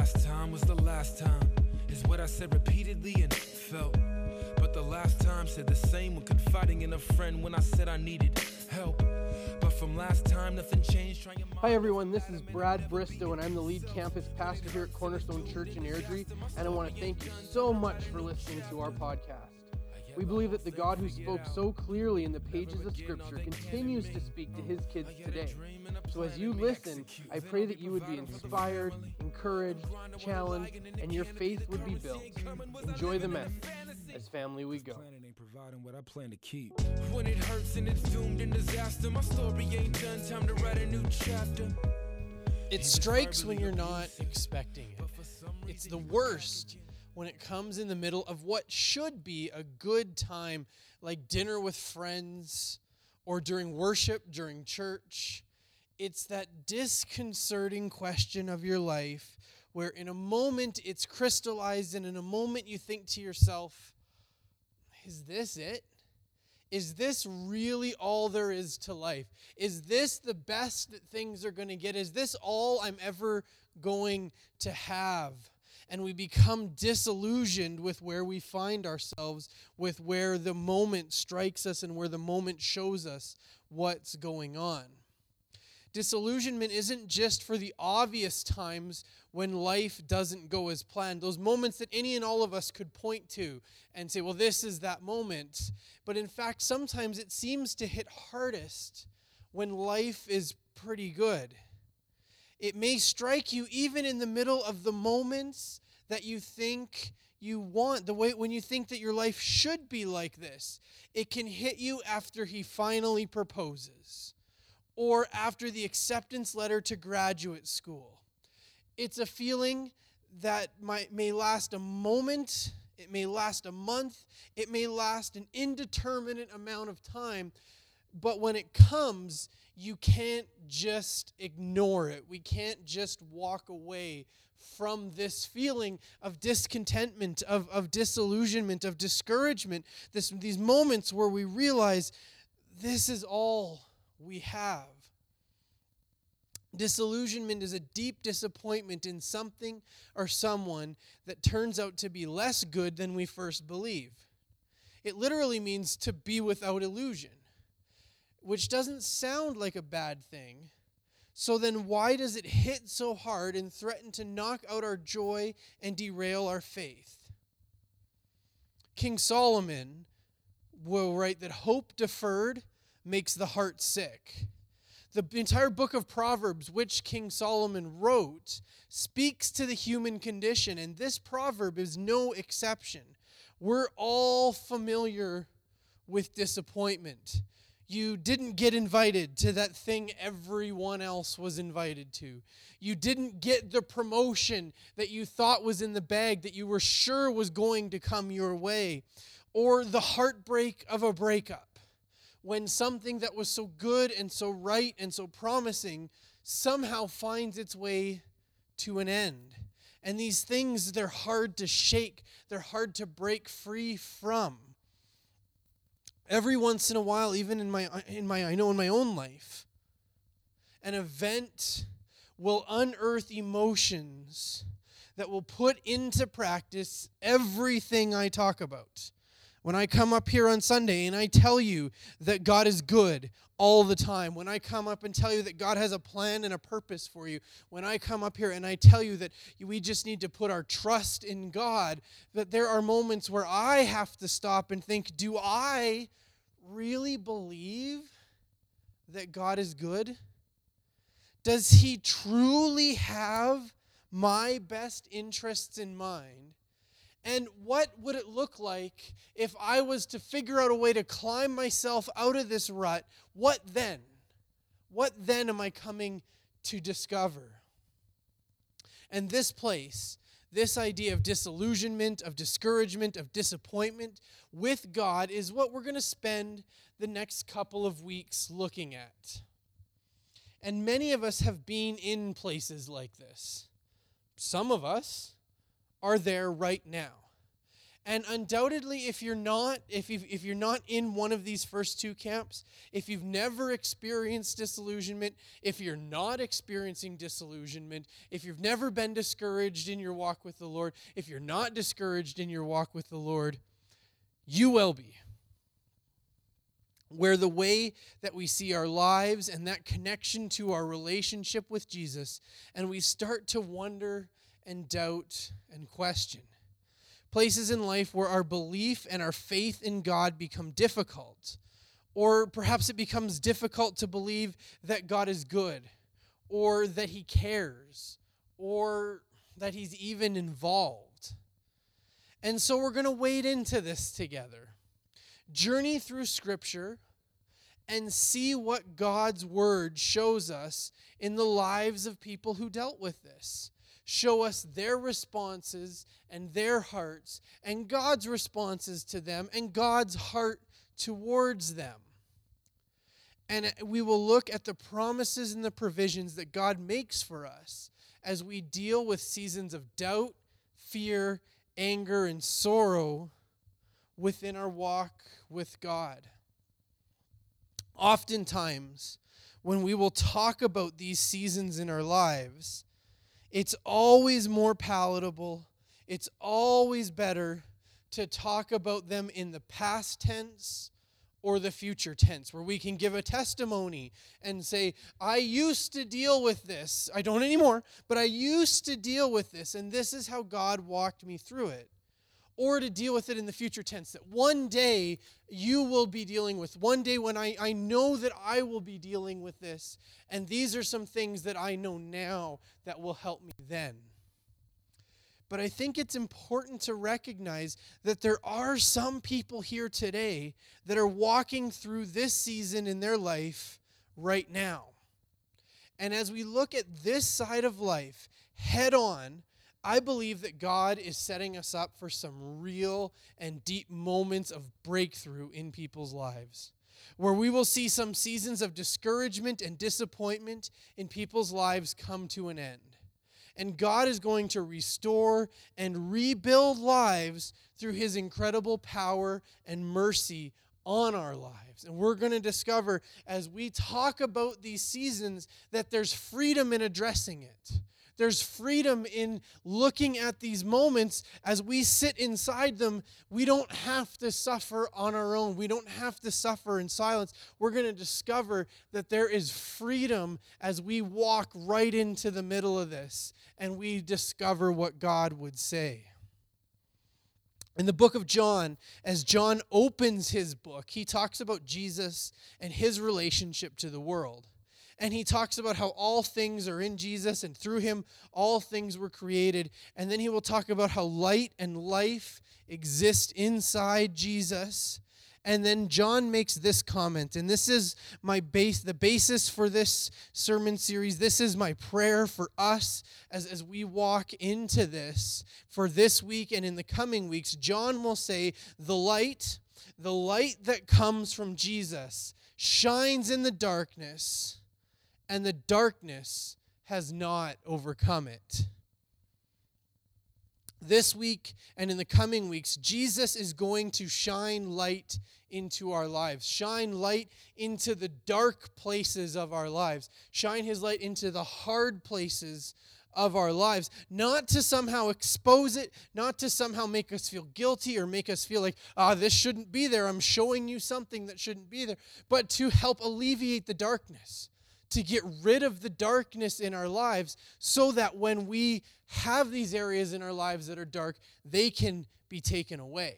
last time was the last time, is what I said repeatedly and felt. But the last time said the same when confiding in a friend when I said I needed help. But from last time, nothing changed. Hi everyone, this is Brad Bristow and I'm the lead campus pastor here at Cornerstone Church in Airdrie, and I want to thank you so much for listening to our podcast. We believe that the God who spoke so clearly in the pages of Scripture continues to speak to his kids today. So as you listen, I pray that you would be inspired, encouraged, challenged, and your faith would be built. Enjoy the message. As family we go. What I plan to keep. When it hurts and it's doomed in disaster, my story ain't done. Time to write a new chapter. It strikes when you're not expecting it. It's the worst when it comes in the middle of what should be a good time, like dinner with friends or during worship, during church. It's that disconcerting question of your life where in a moment it's crystallized, and in a moment you think to yourself, is this it? Is this really all there is to life? Is this the best that things are going to get? Is this all I'm ever going to have? And we become disillusioned with where we find ourselves, with where the moment strikes us and where the moment shows us what's going on. Disillusionment isn't just for the obvious times when life doesn't go as planned, those moments that any and all of us could point to and say, well, this is that moment. But in fact, sometimes it seems to hit hardest when life is pretty good. It may strike you even in the middle of the moments that you think you want, the way when you think that your life should be like this. It can hit you after he finally proposes, or after the acceptance letter to graduate school. It's a feeling that may last a moment, it may last a month, it may last an indeterminate amount of time, but when it comes, you can't just ignore it. We can't just walk away from this feeling of discontentment, of disillusionment, of discouragement, these moments where we realize this is all we have. Disillusionment is a deep disappointment in something or someone that turns out to be less good than we first believe. It literally means to be without illusion, which doesn't sound like a bad thing. So then why does it hit so hard and threaten to knock out our joy and derail our faith? King Solomon will write that hope deferred makes the heart sick. The entire book of Proverbs, which King Solomon wrote, speaks to the human condition, and this proverb is no exception. We're all familiar with disappointment. You didn't get invited to that thing everyone else was invited to. You didn't get the promotion that you thought was in the bag, that you were sure was going to come your way, or the heartbreak of a breakup, when something that was so good and so right and so promising somehow finds its way to an end. And these things, they're hard to shake. They're hard to break free from. Every once in a while, even in my own life, an event will unearth emotions that will put into practice everything I talk about. When I come up here on Sunday and I tell you that God is good all the time, when I come up and tell you that God has a plan and a purpose for you, when I come up here and I tell you that we just need to put our trust in God, that there are moments where I have to stop and think, do I really believe that God is good? Does he truly have my best interests in mind? And what would it look like if I was to figure out a way to climb myself out of this rut? What then? What then am I coming to discover? And this place, this idea of disillusionment, of discouragement, of disappointment with God is what we're going to spend the next couple of weeks looking at. And many of us have been in places like this. Some of us are there right now. And undoubtedly, if you're not in one of these first two camps, if you've never experienced disillusionment, if you're not experiencing disillusionment, if you've never been discouraged in your walk with the Lord, if you're not discouraged in your walk with the Lord, you will be. Where the way that we see our lives and that connection to our relationship with Jesus, and we start to wonder and doubt and question. Places in life where our belief and our faith in God become difficult. Or perhaps it becomes difficult to believe that God is good, or that he cares, or that he's even involved. And so we're going to wade into this together. Journey through Scripture and see what God's Word shows us in the lives of people who dealt with this. Show us their responses and their hearts and God's responses to them and God's heart towards them. And we will look at the promises and the provisions that God makes for us as we deal with seasons of doubt, fear, anger, and sorrow within our walk with God. Oftentimes, when we will talk about these seasons in our lives, it's always more palatable, it's always better to talk about them in the past tense or the future tense, where we can give a testimony and say, I used to deal with this. I don't anymore, but I used to deal with this, and this is how God walked me through it. Or to deal with it in the future tense, that one day you will be dealing with. One day when I know that I will be dealing with this, and these are some things that I know now that will help me then. But I think it's important to recognize that there are some people here today that are walking through this season in their life right now. And as we look at this side of life head on, I believe that God is setting us up for some real and deep moments of breakthrough in people's lives, where we will see some seasons of discouragement and disappointment in people's lives come to an end. And God is going to restore and rebuild lives through his incredible power and mercy on our lives. And we're going to discover as we talk about these seasons that there's freedom in addressing it. There's freedom in looking at these moments as we sit inside them. We don't have to suffer on our own. We don't have to suffer in silence. We're going to discover that there is freedom as we walk right into the middle of this and we discover what God would say. In the book of John, as John opens his book, he talks about Jesus and his relationship to the world. And he talks about how all things are in Jesus, and through him all things were created. And then he will talk about how light and life exist inside Jesus. And then John makes this comment, and this is the basis for this sermon series. This is my prayer for us as we walk into this for this week and in the coming weeks. John will say, the light that comes from Jesus shines in the darkness, and the darkness has not overcome it. This week and in the coming weeks, Jesus is going to shine light into our lives. Shine light into the dark places of our lives. Shine his light into the hard places of our lives. Not to somehow expose it, not to somehow make us feel guilty or make us feel like, this shouldn't be there. I'm showing you something that shouldn't be there. But to help alleviate the darkness. To get rid of the darkness in our lives so that when we have these areas in our lives that are dark, they can be taken away.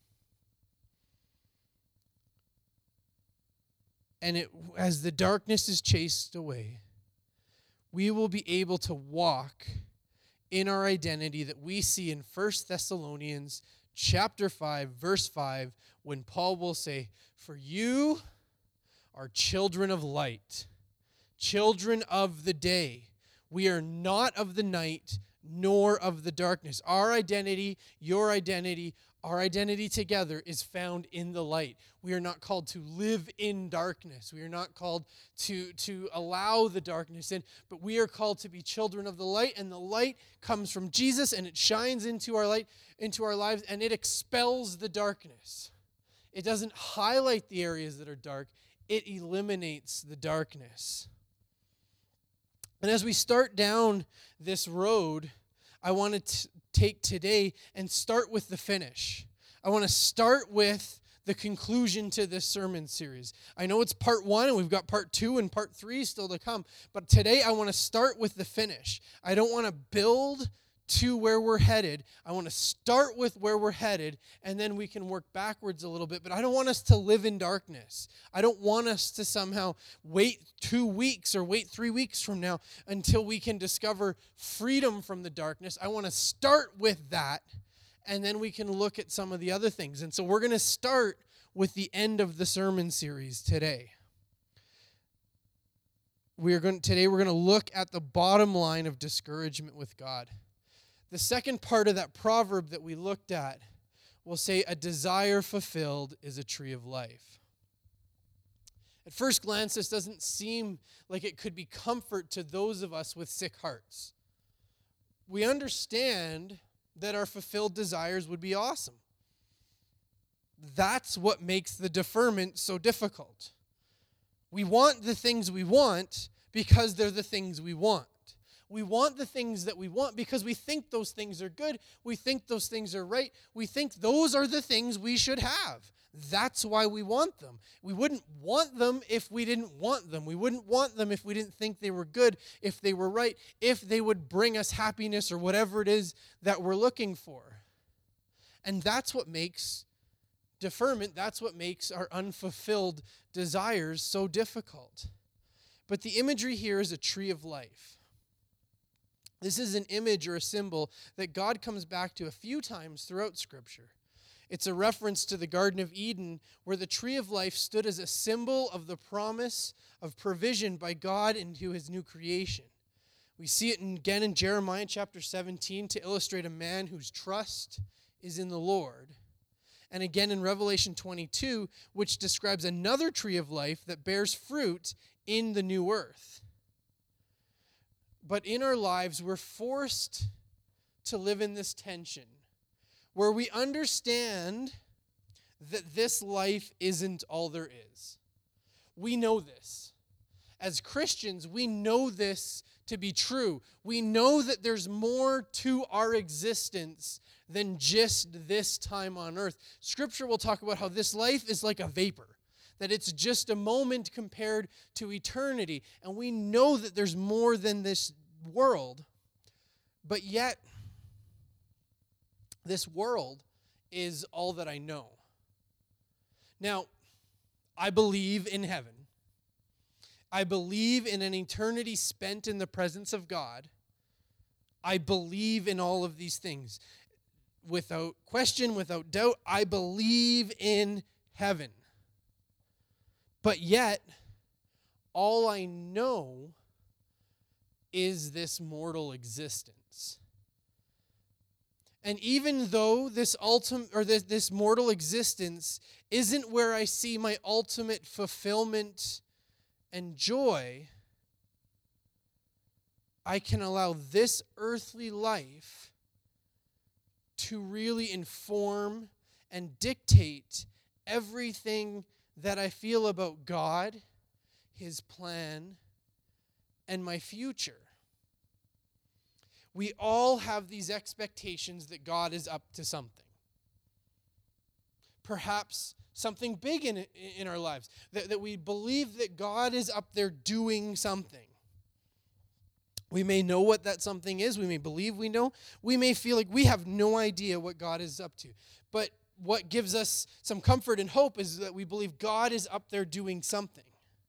And as the darkness is chased away, we will be able to walk in our identity that we see in 1 Thessalonians chapter 5, verse 5, when Paul will say, "For you are children of light, children of the day. We are not of the night, nor of the darkness. Our identity, your identity, our identity together is found in the light. We are not called to live in darkness. We are not called to allow the darkness in, but we are called to be children of the light, and the light comes from Jesus, and it shines into our lives, and it expels the darkness. It doesn't highlight the areas that are dark. It eliminates the darkness. And as we start down this road, I want to take today and start with the finish. I want to start with the conclusion to this sermon series. I know it's part 1, and we've got part 2 and part 3 still to come, but today I want to start with the finish. I don't want to build to where we're headed. I want to start with where we're headed, and then we can work backwards a little bit. But I don't want us to live in darkness. I don't want us to somehow wait 2 weeks or wait 3 weeks from now until we can discover freedom from the darkness. I want to start with that, and then we can look at some of the other things. And so we're going to start with the end of the sermon series today. Today we're going to look at the bottom line of discouragement with God. The second part of that proverb that we looked at will say, a desire fulfilled is a tree of life. At first glance, this doesn't seem like it could be comfort to those of us with sick hearts. We understand that our fulfilled desires would be awesome. That's what makes the deferment so difficult. We want the things we want because they're the things we want. We want the things that we want because we think those things are good. We think those things are right. We think those are the things we should have. That's why we want them. We wouldn't want them if we didn't want them. We wouldn't want them if we didn't think they were good, if they were right, if they would bring us happiness or whatever it is that we're looking for. And that's what makes deferment, that's what makes our unfulfilled desires so difficult. But the imagery here is a tree of life. This is an image or a symbol that God comes back to a few times throughout Scripture. It's a reference to the Garden of Eden, where the tree of life stood as a symbol of the promise of provision by God into his new creation. We see it again in Jeremiah chapter 17 to illustrate a man whose trust is in the Lord. And again in Revelation 22, which describes another tree of life that bears fruit in the new earth. But in our lives, we're forced to live in this tension where we understand that this life isn't all there is. We know this. As Christians, we know this to be true. We know that there's more to our existence than just this time on earth. Scripture will talk about how this life is like a vapor, that it's just a moment compared to eternity. And we know that there's more than this world, but yet this world is all that I know. Now, I believe in heaven. I believe in an eternity spent in the presence of God. I believe in all of these things. Without question, without doubt, I believe in heaven. But yet, all I know is this mortal existence. And even though this mortal existence isn't where I see my ultimate fulfillment and joy, I can allow this earthly life to really inform and dictate everything that I feel about God, his plan, and my future. We all have these expectations that God is up to something. Perhaps something big in our lives. That we believe that God is up there doing something. We may know what that something is. We may believe we know. We may feel like we have no idea what God is up to. But what gives us some comfort and hope is that we believe God is up there doing something.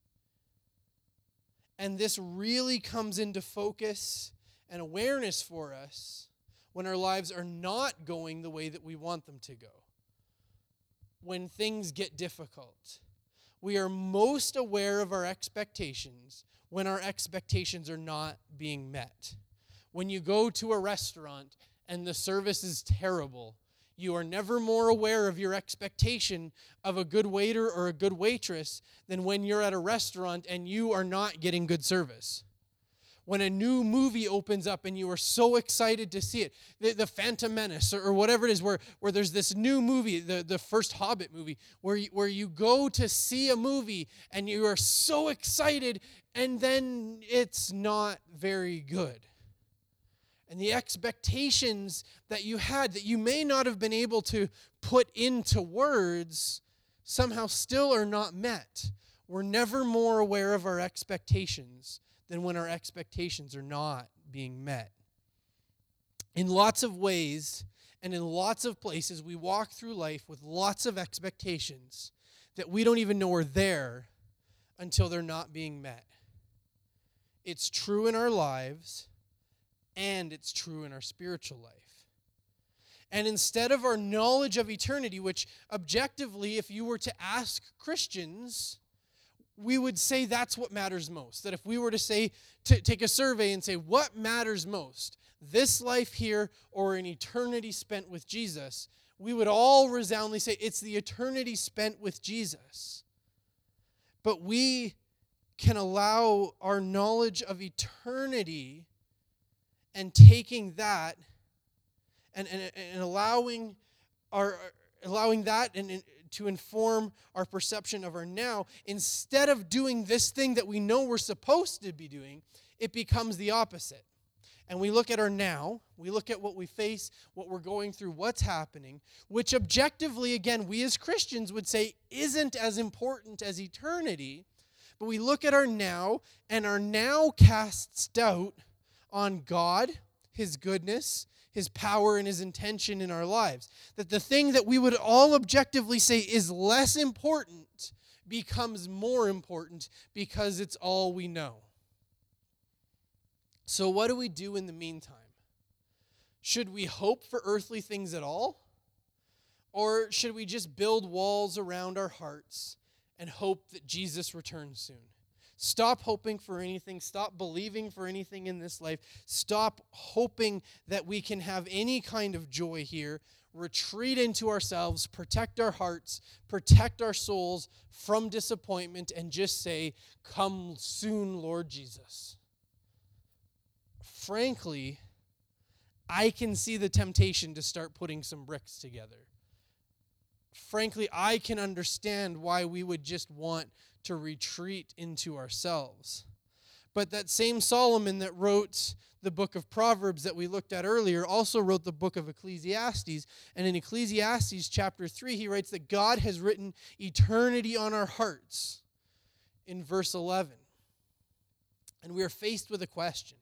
And this really comes into focus and awareness for us when our lives are not going the way that we want them to go. When things get difficult. We are most aware of our expectations when our expectations are not being met. When you go to a restaurant and the service is terrible, you are never more aware of your expectation of a good waiter or a good waitress than when you're at a restaurant and you are not getting good service. When a new movie opens up and you are so excited to see it, the Phantom Menace or whatever it is, where there's this new movie, the first Hobbit movie, where you go to see a movie and you are so excited and then it's not very good. And the expectations that you had that you may not have been able to put into words somehow still are not met. We're never more aware of our expectations than when our expectations are not being met. In lots of ways and in lots of places, we walk through life with lots of expectations that we don't even know are there until they're not being met. It's true in our lives, and it's true in our spiritual life. And instead of our knowledge of eternity, which objectively, if you were to ask Christians, we would say that's what matters most. That if we were to say, take a survey and say, what matters most? This life here or an eternity spent with Jesus? We would all resoundingly say it's the eternity spent with Jesus. But we can allow our knowledge of eternity and taking that and allowing that and to inform our perception of our now, instead of doing this thing that we know we're supposed to be doing, it becomes the opposite. And we look at our now, we look at what we face, what we're going through, what's happening, which objectively, again, we as Christians would say isn't as important as eternity, but we look at our now, and our now casts doubt on God, His goodness, His power, and His intention in our lives. That the thing that we would all objectively say is less important becomes more important because it's all we know. So what do we do in the meantime? Should we hope for earthly things at all? Or should we just build walls around our hearts and hope that Jesus returns soon? Stop hoping for anything. Stop believing for anything in this life. Stop hoping that we can have any kind of joy here. Retreat into ourselves, protect our hearts, protect our souls from disappointment, and just say, "Come soon, Lord Jesus." Frankly, I can see the temptation to start putting some bricks together. Frankly, I can understand why we would just want to retreat into ourselves. But that same Solomon that wrote the book of Proverbs that we looked at earlier also wrote the book of Ecclesiastes. And in Ecclesiastes chapter 3, he writes that God has written eternity on our hearts in verse 11. And we are faced with a question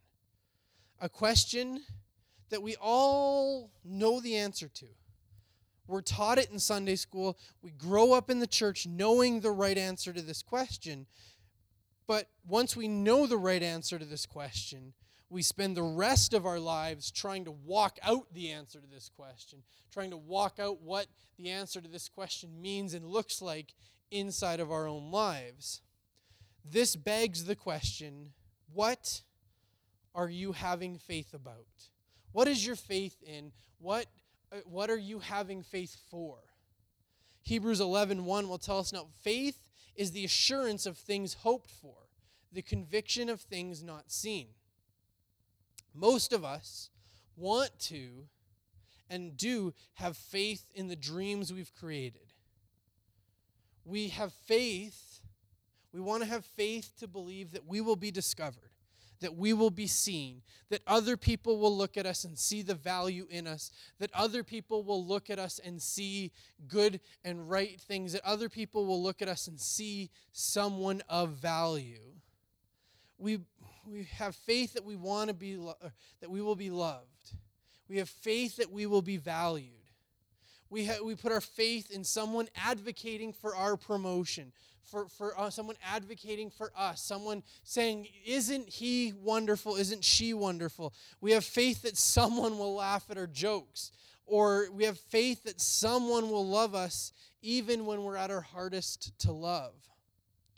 that we all know the answer to. We're taught it in Sunday school. We grow up in the church knowing the right answer to this question. But once we know the right answer to this question, we spend the rest of our lives trying to walk out the answer to this question, trying to walk out what the answer to this question means and looks like inside of our own lives. This begs the question, what are you having faith about? What is your faith in? What are you having faith for? Hebrews 11:1 will tell us now, faith is the assurance of things hoped for, the conviction of things not seen. Most of us want to and do have faith in the dreams we've created. We have faith. We want to have faith to believe that we will be discovered, that we will be seen, that other people will look at us and see the value in us, that other people will look at us and see good and right things, that other people will look at us and see someone of value. We have faith that we want to be that we will be loved. We have faith that we will be valued. We put our faith in someone advocating for our promotion, for someone advocating for us, someone saying, "Isn't he wonderful? Isn't she wonderful?" We have faith that someone will laugh at our jokes, or we have faith that someone will love us even when we're at our hardest to love.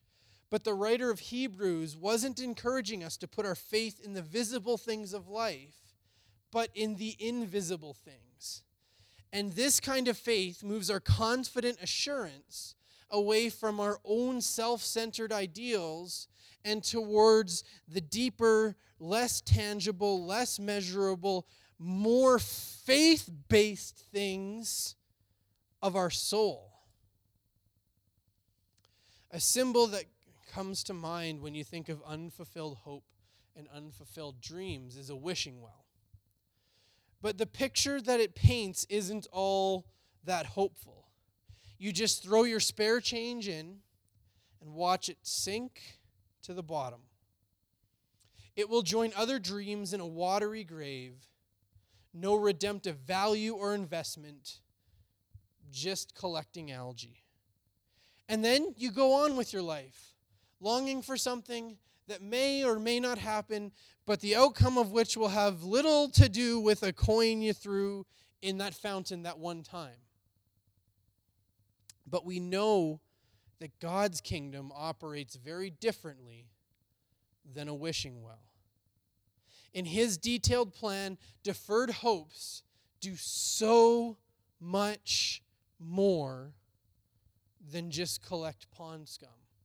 But the writer of Hebrews wasn't encouraging us to put our faith in the visible things of life, but in the invisible things. And this kind of faith moves our confident assurance away from our own self-centered ideals and towards the deeper, less tangible, less measurable, more faith-based things of our soul. A symbol that comes to mind when you think of unfulfilled hope and unfulfilled dreams is a wishing well. But the picture that it paints isn't all that hopeful. You just throw your spare change in and watch it sink to the bottom. It will join other dreams in a watery grave. No redemptive value or investment, just collecting algae. And then you go on with your life, longing for something that may or may not happen, but the outcome of which will have little to do with a coin you threw in that fountain that one time. But we know that God's kingdom operates very differently than a wishing well. In His detailed plan, deferred hopes do so much more than just collect pond scum.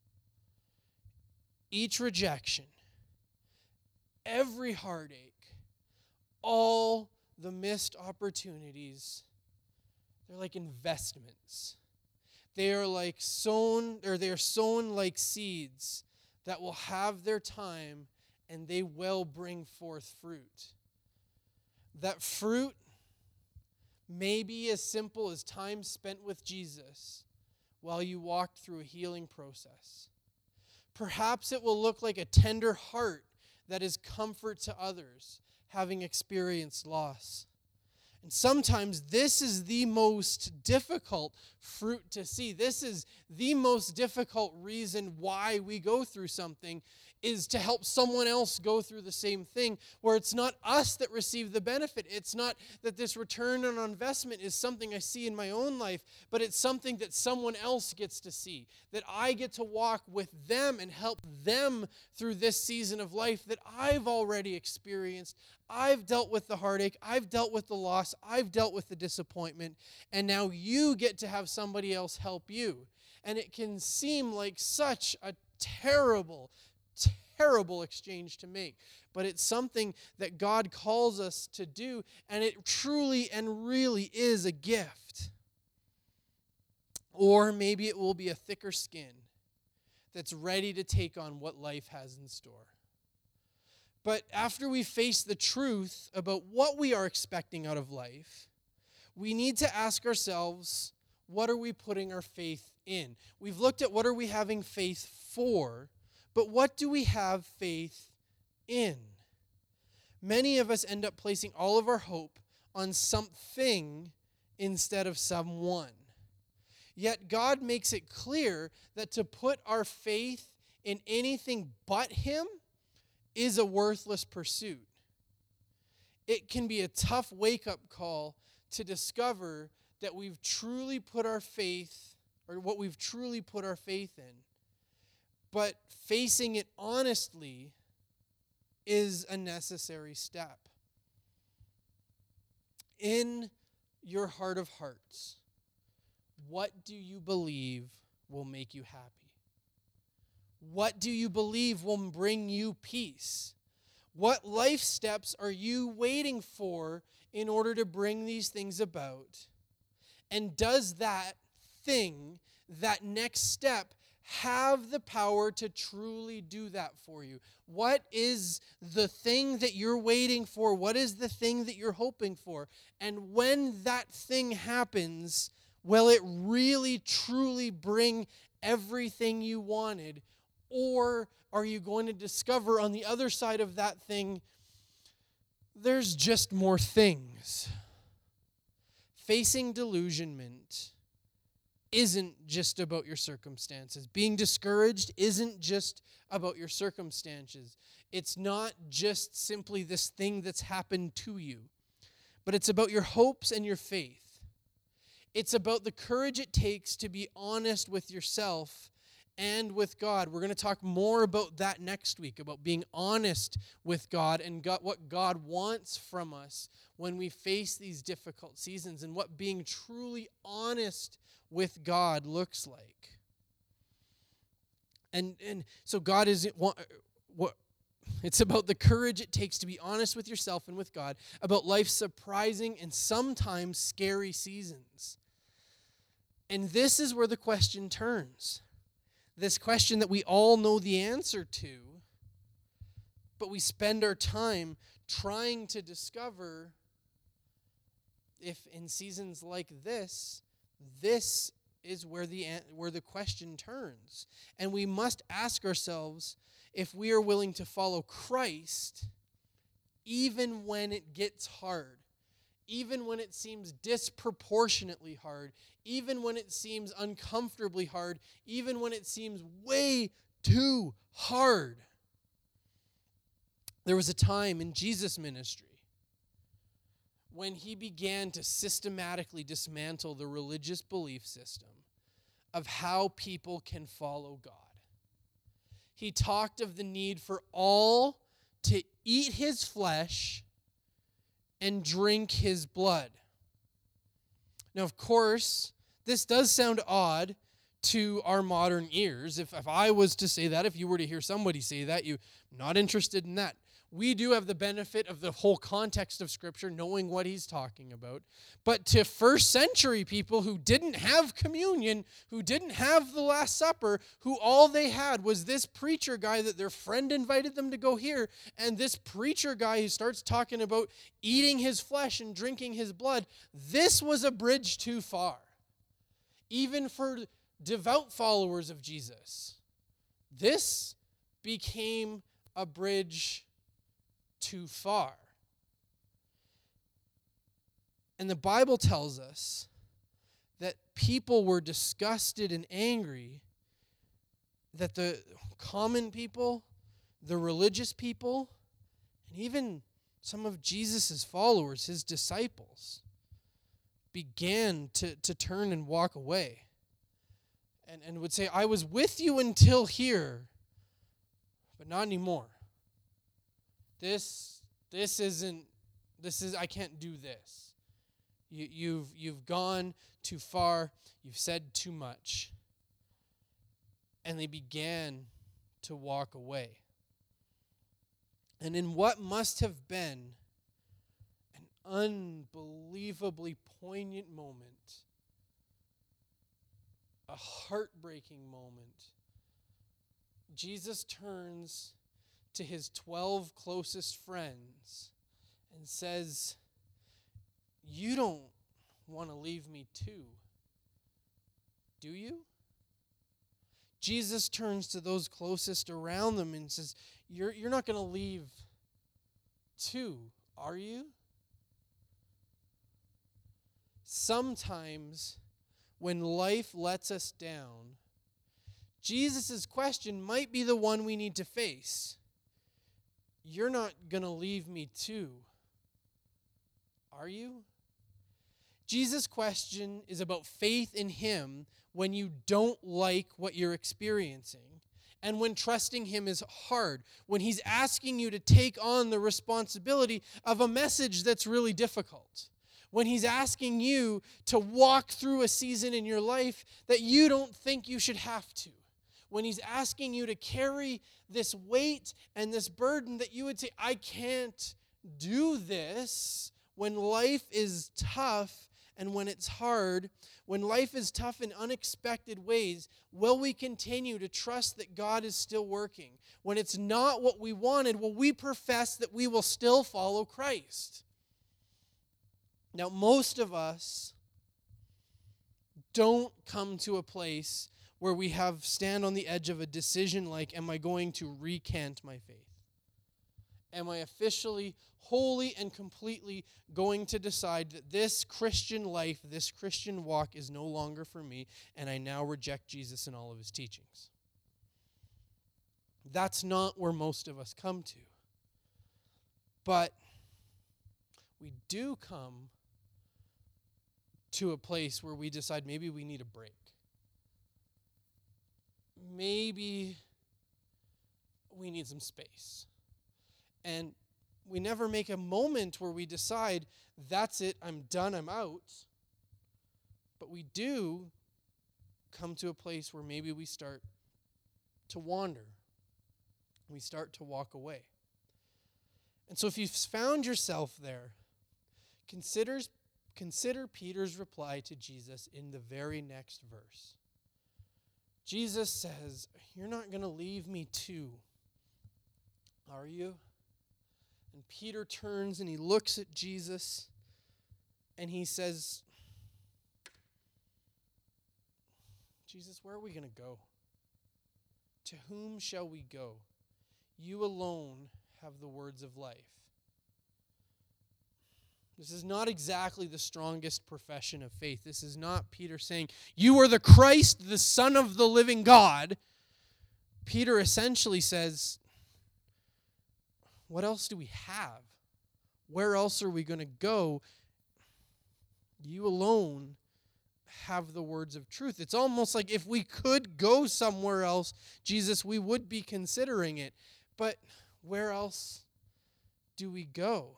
Each rejection, every heartache, all the missed opportunities, they're like investments. They are sown like seeds that will have their time and they will bring forth fruit. That fruit may be as simple as time spent with Jesus while you walked through a healing process. Perhaps it will look like a tender heart that is comfort to others, having experienced loss. And sometimes this is the most difficult fruit to see. This is the most difficult reason why we go through something, is to help someone else go through the same thing, where it's not us that receive the benefit. It's not that this return on investment is something I see in my own life, but it's something that someone else gets to see, that I get to walk with them and help them through this season of life that I've already experienced. I've dealt with the heartache, I've dealt with the loss, I've dealt with the disappointment, and now you get to have somebody else help you. And it can seem like such a terrible exchange to make. But it's something that God calls us to do, and it truly and really is a gift. Or maybe it will be a thicker skin that's ready to take on what life has in store. But after we face the truth about what we are expecting out of life, we need to ask ourselves, what are we putting our faith in? We've looked at what are we having faith for, but what do we have faith in? Many of us end up placing all of our hope on something instead of someone. Yet God makes it clear that to put our faith in anything but Him is a worthless pursuit. It can be a tough wake-up call to discover that we've truly put our faith, or what we've truly put our faith in. But facing it honestly is a necessary step. In your heart of hearts, what do you believe will make you happy? What do you believe will bring you peace? What life steps are you waiting for in order to bring these things about? And does that thing, that next step, have the power to truly do that for you? What is the thing that you're waiting for? What is the thing that you're hoping for? And when that thing happens, will it really, truly bring everything you wanted? Or are you going to discover on the other side of that thing, there's just more things? Facing delusionment isn't just about your circumstances. Being discouraged isn't just about your circumstances. It's not just simply this thing that's happened to you, but it's about your hopes and your faith. It's about the courage it takes to be honest with yourself and with God. We're going to talk more about that next week, about being honest with God and what God wants from us when we face these difficult seasons and what being truly honest with God looks like. And so God is what it's about the courage it takes to be honest with yourself and with God about life's surprising and sometimes scary seasons. And this is where the question turns. This question that we all know the answer to, but we spend our time trying to discover if in seasons like this is where the question turns. And we must ask ourselves if we are willing to follow Christ even when it gets hard, even when it seems disproportionately hard, even when it seems uncomfortably hard, even when it seems way too hard. There was a time in Jesus' ministry when he began to systematically dismantle the religious belief system of how people can follow God. He talked of the need for all to eat his flesh and drink his blood. Now, of course, this does sound odd to our modern ears. If I was to say that, if you were to hear somebody say that, you're not interested in that. We do have the benefit of the whole context of Scripture, knowing what he's talking about. But to first century people who didn't have communion, who didn't have the Last Supper, who all they had was this preacher guy that their friend invited them to go hear, and this preacher guy who starts talking about eating his flesh and drinking his blood, this was a bridge too far. Even for devout followers of Jesus, this became a bridge too far. And the Bible tells us that people were disgusted and angry that the common people, the religious people, and even some of Jesus' followers, his disciples, began to turn and walk away and would say, I was with you until here, but not anymore. I can't do this. You've gone too far. You've said too much. And they began to walk away. And in what must have been an unbelievably poignant moment, a heartbreaking moment, Jesus turns to his 12 closest friends and says, you don't want to leave me too, do you? Jesus turns to those closest around them and says, you're not going to leave too, are you? Sometimes when life lets us down, Jesus' question might be the one we need to face. You're not going to leave me too, are you? Jesus' question is about faith in him when you don't like what you're experiencing and when trusting him is hard, when he's asking you to take on the responsibility of a message that's really difficult, when he's asking you to walk through a season in your life that you don't think you should have to, when he's asking you to carry this weight and this burden that you would say, I can't do this, when life is tough and when it's hard, when life is tough in unexpected ways, will we continue to trust that God is still working? When it's not what we wanted, will we profess that we will still follow Christ? Now, most of us don't come to a place where we stand on the edge of a decision like, am I going to recant my faith? Am I officially, wholly, and completely going to decide that this Christian life, this Christian walk is no longer for me, and I now reject Jesus and all of his teachings? That's not where most of us come to. But we do come to a place where we decide maybe we need a break. maybe we need some space. And we never make a moment where we decide, that's it, I'm done, I'm out. But we do come to a place where maybe we start to wander. We start to walk away. And so if you've found yourself there, consider Peter's reply to Jesus in the very next verse. Jesus says, "You're not going to leave me too, are you?" And Peter turns and he looks at Jesus and he says, "Jesus, where are we going to go? To whom shall we go? You alone have the words of life." This is not exactly the strongest profession of faith. This is not Peter saying, "You are the Christ, the Son of the living God." Peter essentially says, what else do we have? Where else are we going to go? You alone have the words of truth. It's almost like if we could go somewhere else, Jesus, we would be considering it. But where else do we go?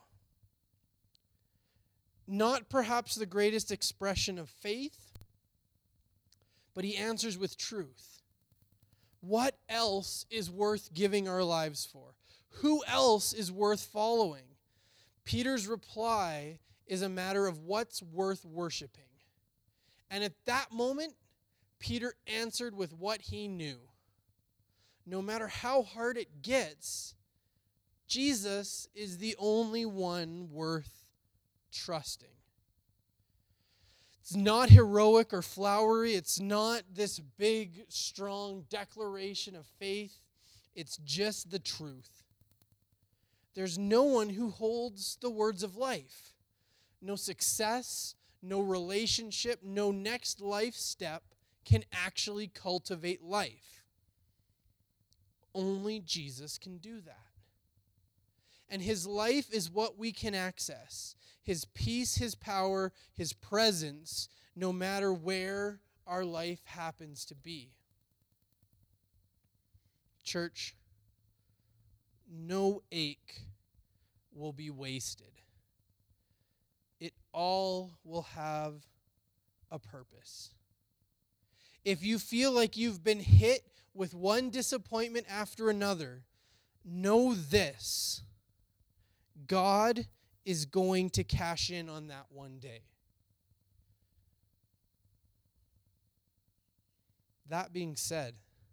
Not perhaps the greatest expression of faith, but he answers with truth. What else is worth giving our lives for? Who else is worth following? Peter's reply is a matter of what's worth worshiping. And at that moment, Peter answered with what he knew. No matter how hard it gets, Jesus is the only one worth trusting. It's not heroic or flowery. It's not this big, strong declaration of faith. It's just the truth. There's no one who holds the words of life. No success, no relationship, no next life step can actually cultivate life. Only Jesus can do that. And his life is what we can access. His peace, his power, his presence, no matter where our life happens to be. Church, no ache will be wasted. It all will have a purpose. If you feel like you've been hit with one disappointment after another, know this: God is going to cash in on that one day. That being said,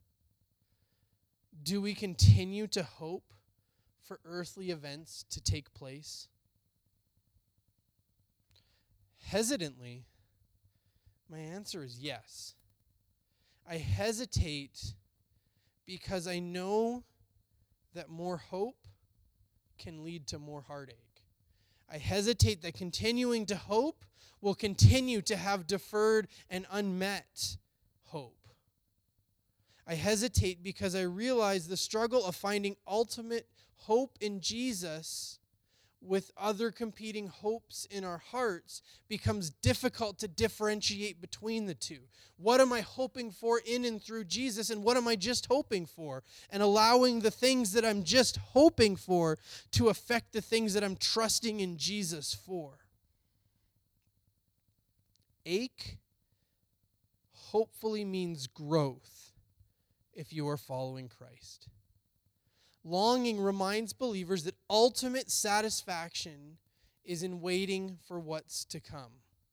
do we continue to hope for earthly events to take place? Hesitantly, my answer is yes. I hesitate because I know that more hope can lead to more heartache. I hesitate that continuing to hope will continue to have deferred and unmet hope. I hesitate because I realize the struggle of finding ultimate hope in Jesus with other competing hopes in our hearts becomes difficult to differentiate between the two. What am I hoping for in and through Jesus, and what am I just hoping for? And allowing the things that I'm just hoping for to affect the things that I'm trusting in Jesus for. Ache hopefully means growth if you are following Christ. Longing reminds believers that ultimate satisfaction is in waiting for what's to come.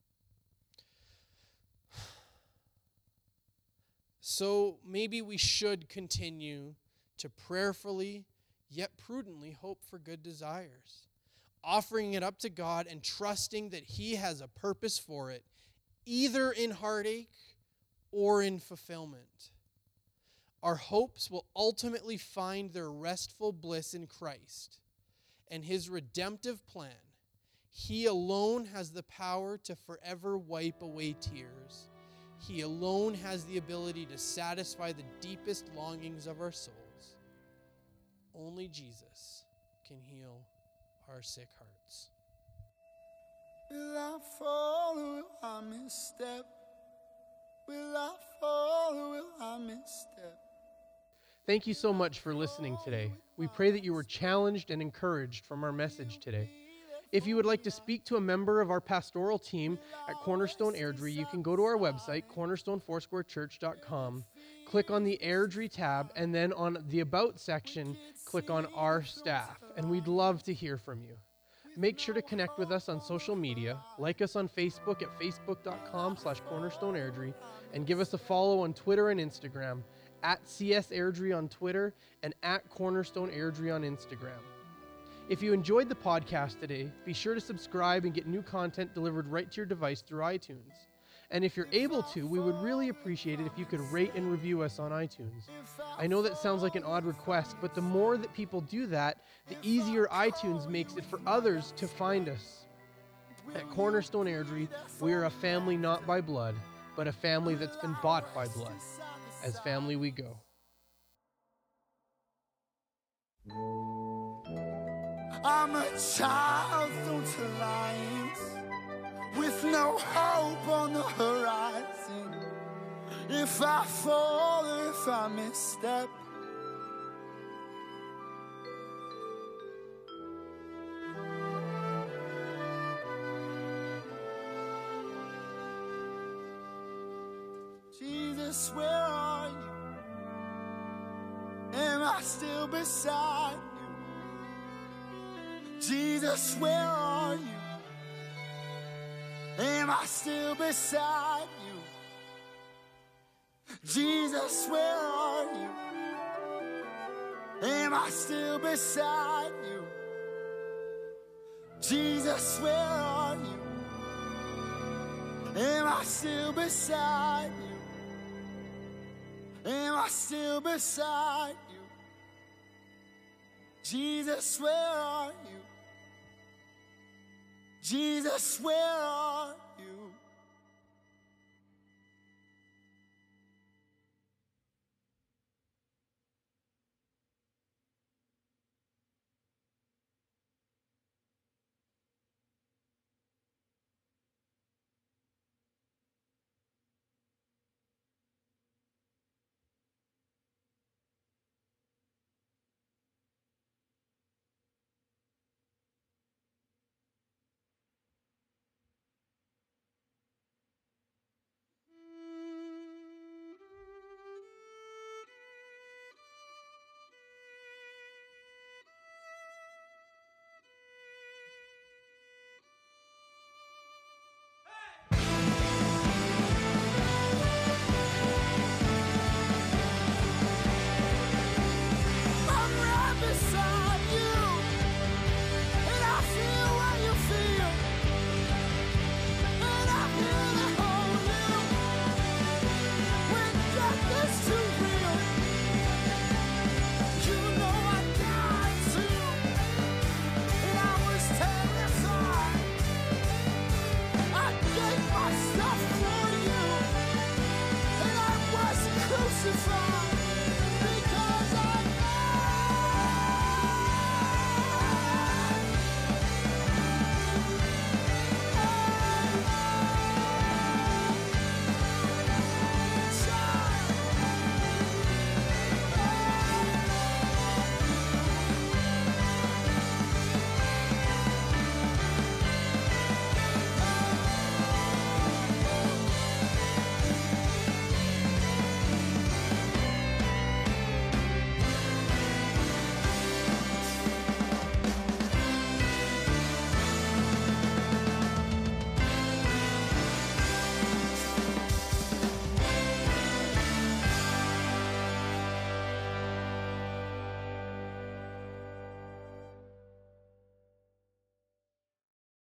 So maybe we should continue to prayerfully, yet prudently hope for good desires, offering it up to God and trusting that he has a purpose for it, either in heartache or in fulfillment. Our hopes will ultimately find their restful bliss in Christ and his redemptive plan. He alone has the power to forever wipe away tears. He alone has the ability to satisfy the deepest longings of our souls. Only Jesus can heal our sick hearts. Will I fall or will I misstep? Will I fall or will I misstep. Thank you so much for listening today. We pray that you were challenged and encouraged from our message today. If you would like to speak to a member of our pastoral team at Cornerstone Airdrie, you can go to our website, cornerstonefoursquarechurch.com, click on the Airdrie tab, and then on the About section, click on Our Staff, and we'd love to hear from you. Make sure to connect with us on social media, like us on Facebook at facebook.com/cornerstoneairdrie, and give us a follow on Twitter and Instagram, at CS Airdrie on Twitter and at Cornerstone Airdrie on Instagram. If you enjoyed the podcast today, be sure to subscribe and get new content delivered right to your device through iTunes. And if you're able to, we would really appreciate it if you could rate and review us on iTunes. I know that sounds like an odd request, but the more that people do that, the easier iTunes makes it for others to find us. At Cornerstone Airdrie, we are a family not by blood, but a family that's been bought by blood. As family we go. I'm a child thrown to lions with no hope on the horizon. If I fall or if I misstep, Jesus, where are you? Am I still beside you? Jesus, where are you? Am I still beside you? Jesus, where are you? Am I still beside you? Jesus, where are you? Am I still beside you? Am I still beside you? Jesus, where are you? Jesus, where are you?